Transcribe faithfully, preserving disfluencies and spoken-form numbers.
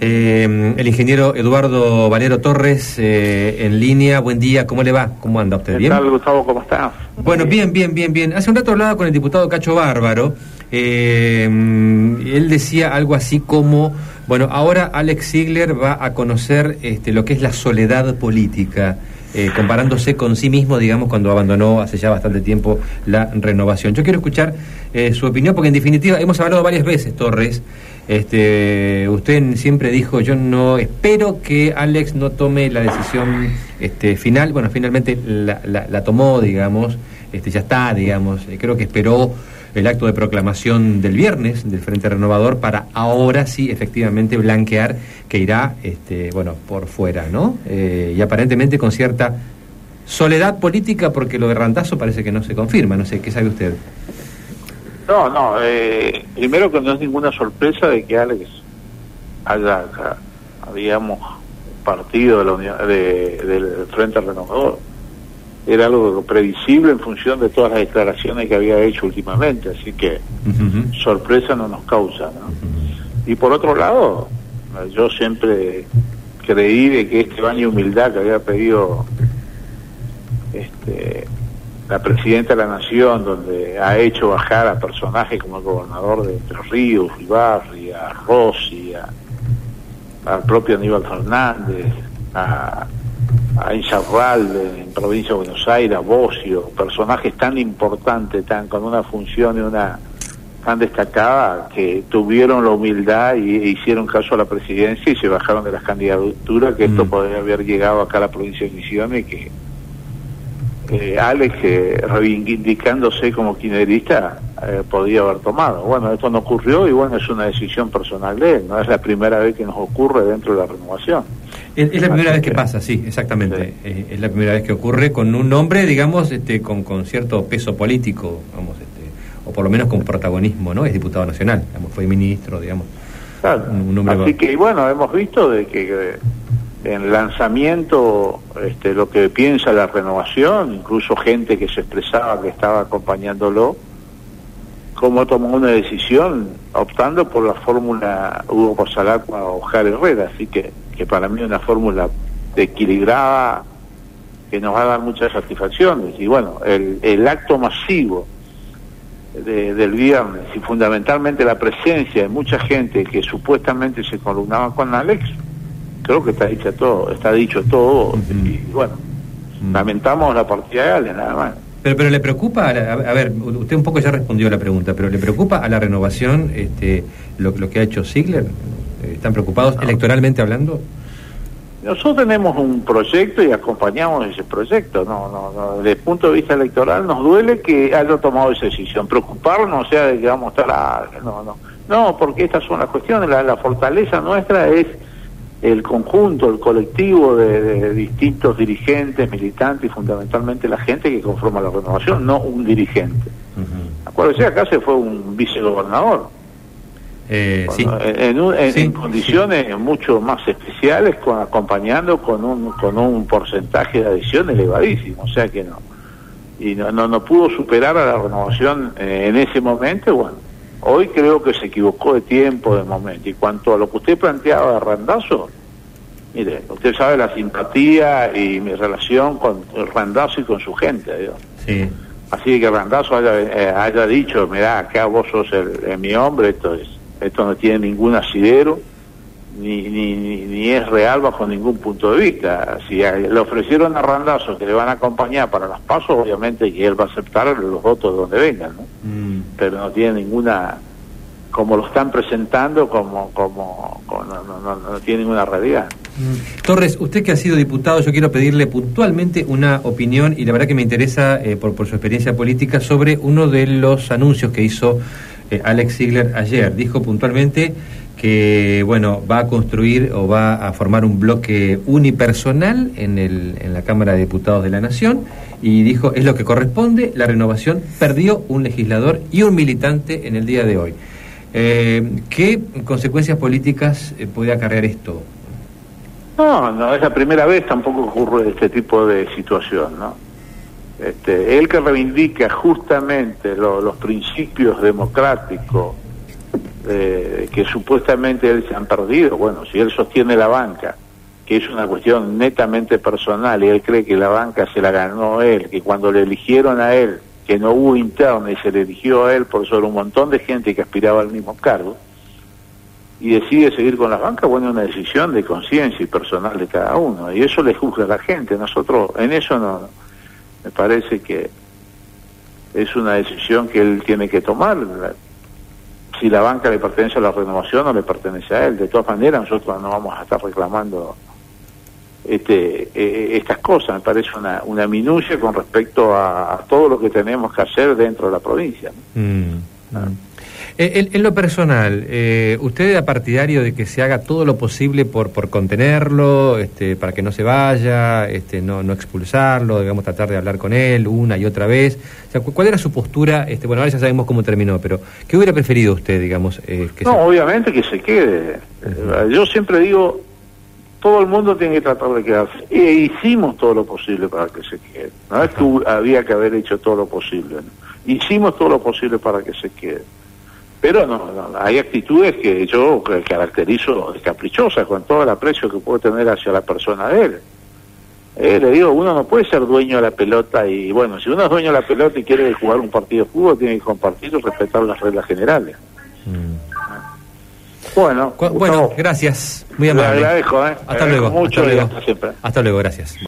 Eh, el ingeniero Eduardo Valero Torres eh, en línea. Buen día, ¿cómo le va? ¿Cómo anda usted? ¿Bien? ¿Qué tal, Gustavo? ¿Cómo está? Bueno, bien, bien, bien, bien. Hace un rato hablaba con el diputado Cacho Bárbaro. Eh, él decía algo así como, bueno, ahora Alex Ziegler va a conocer este, lo que es la soledad política, eh, comparándose con sí mismo, digamos, cuando abandonó hace ya bastante tiempo la Renovación. Yo quiero escuchar eh, su opinión, porque en definitiva hemos hablado varias veces, Torres. Este, usted siempre dijo, yo no espero que Alex no tome la decisión este, final. Bueno, finalmente la, la, la tomó, digamos, este, ya está, digamos. Eh, creo que esperó el acto de proclamación del viernes del Frente Renovador para ahora sí efectivamente blanquear que irá, este, bueno, por fuera, ¿no? Eh, y aparentemente con cierta soledad política, porque lo de Randazzo parece que no se confirma. No sé, ¿qué sabe usted? No, no, eh, primero que no es ninguna sorpresa de que Alex haya, digamos, partido de la unión, de, del Frente Renovador. Era algo previsible en función de todas las declaraciones que había hecho últimamente, así que uh-huh. sorpresa no nos causa, ¿no? Uh-huh. Y por otro lado, yo siempre creí de que este baño de humildad que había pedido este la presidenta de la Nación, donde ha hecho bajar a personajes como el gobernador de Entre Ríos, Ibarri, a Rossi, a, al propio Aníbal Fernández, a, a Insaurralde en provincia de Buenos Aires, a Bocio, personajes tan importantes, tan con una función y una tan destacada, que tuvieron la humildad y e hicieron caso a la presidencia y se bajaron de las candidaturas, que mm. esto podría haber llegado acá a la provincia de Misiones, que Eh, Alex, eh, reivindicándose como kirchnerista, eh, podía haber tomado. Bueno, esto no ocurrió y bueno, es una decisión personal de él, no es la primera vez que nos ocurre dentro de la Renovación. Es, es la primera Así vez que, que pasa, sí, exactamente. Sí. Eh, es la primera vez que ocurre con un hombre, digamos, este, con, con cierto peso político, vamos, este, o por lo menos con protagonismo, ¿no? Es diputado nacional, digamos, fue ministro, digamos. Claro. Un, un hombre Así con... que, bueno, hemos visto de que... que en el lanzamiento, este, lo que piensa la Renovación, incluso gente que se expresaba que estaba acompañándolo, cómo tomó una decisión optando por la fórmula Hugo Posalacqua o Oscar Herrera, así que, que para mí es una fórmula equilibrada que nos va a dar muchas satisfacciones. Y bueno, el, el acto masivo de, del viernes y fundamentalmente la presencia de mucha gente que supuestamente se columnaba con Alex, creo que está dicho todo, está dicho todo, uh-huh. y bueno, uh-huh. lamentamos la partida de Alex, nada más. Pero pero le preocupa, a, la, a ver, usted un poco ya respondió a la pregunta, pero ¿le preocupa a la Renovación este lo, lo que ha hecho Ziegler? ¿Están preocupados no. electoralmente hablando? Nosotros tenemos un proyecto y acompañamos ese proyecto, no, no, no, desde el punto de vista electoral nos duele que haya tomado esa decisión, preocuparnos, o sea, de que vamos a estar, a, no, no, no, porque estas son las cuestiones, la, la fortaleza nuestra es el conjunto, el colectivo de, de distintos dirigentes, militantes y fundamentalmente la gente que conforma la Renovación, no un dirigente. Uh-huh. Acuérdese, acá se fue un vicegobernador, eh, bueno, sí. en, en, un, en, sí, en condiciones sí. mucho más especiales, con, acompañando con un con un porcentaje de adhesión elevadísimo, o sea que no, y no no, no pudo superar a la Renovación eh, en ese momento. Bueno, hoy creo que se equivocó de tiempo, de momento. Y cuanto a lo que usted planteaba de Randazzo, mire, usted sabe la simpatía y mi relación con Randazzo y con su gente, ¿no? Sí. Así que Randazzo haya, eh, haya dicho, mirá, acá vos sos el, el, mi hombre, esto es, esto no tiene ningún asidero, ni, ni, ni, ni es real bajo ningún punto de vista. Si le ofrecieron a Randazzo que le van a acompañar para las pasos, obviamente que él va a aceptar los votos de donde vengan, ¿no? Mm. Pero no tiene ninguna, como lo están presentando, como como, como no, no, no, no tiene ninguna realidad. Mm. Torres, usted que ha sido diputado, yo quiero pedirle puntualmente una opinión, y la verdad que me interesa eh, por, por su experiencia política, sobre uno de los anuncios que hizo eh, Alex Ziegler ayer. Dijo puntualmente que, bueno, va a construir o va a formar un bloque unipersonal en, el, en la Cámara de Diputados de la Nación, y dijo, es lo que corresponde, la Renovación perdió un legislador y un militante en el día de hoy. Eh, ¿Qué consecuencias políticas eh, puede acarrear esto? No, no es la primera vez tampoco ocurre este tipo de situación, ¿no? Este, él que reivindica justamente lo, los principios democráticos eh, que supuestamente él se han perdido. Bueno, si él sostiene la banca, que es una cuestión netamente personal, y él cree que la banca se la ganó él, que cuando le eligieron a él, que no hubo interna y se le eligió a él por sobre un montón de gente que aspiraba al mismo cargo, y decide seguir con las bancas, bueno, es una decisión de conciencia y personal de cada uno, y eso le juzga a la gente. Nosotros en eso no, me parece que es una decisión que él tiene que tomar, si la banca le pertenece a la Renovación o le pertenece a él. De todas maneras, nosotros no vamos a estar reclamando este eh, estas cosas. Me parece una, una minucia con respecto a, a todo lo que tenemos que hacer dentro de la provincia, ¿no? Mm, ah. En, en lo personal, eh, ¿usted era partidario de que se haga todo lo posible por por contenerlo, este, para que no se vaya, este, no no expulsarlo, digamos, tratar de hablar con él una y otra vez? O sea, ¿cuál era su postura? Este, bueno, ahora ya sabemos cómo terminó, pero ¿qué hubiera preferido usted, digamos? Eh, que no, se... obviamente que se quede. Uh-huh. Yo siempre digo, todo el mundo tiene que tratar de quedarse. E hicimos todo lo posible para que se quede. No es que había que haber hecho todo lo posible, ¿no? Hicimos todo lo posible para que se quede. Pero no, no, hay actitudes que yo caracterizo de caprichosas, con todo el aprecio que puedo tener hacia la persona de él. Eh, le digo, uno no puede ser dueño de la pelota, y bueno, si uno es dueño de la pelota y quiere jugar un partido de fútbol, tiene que compartir y respetar las reglas generales. Mm. Bueno, bueno, gracias, muy amable. Le agradezco, ¿eh? Hasta luego. Mucho hasta luego. Y hasta siempre. Hasta luego, gracias.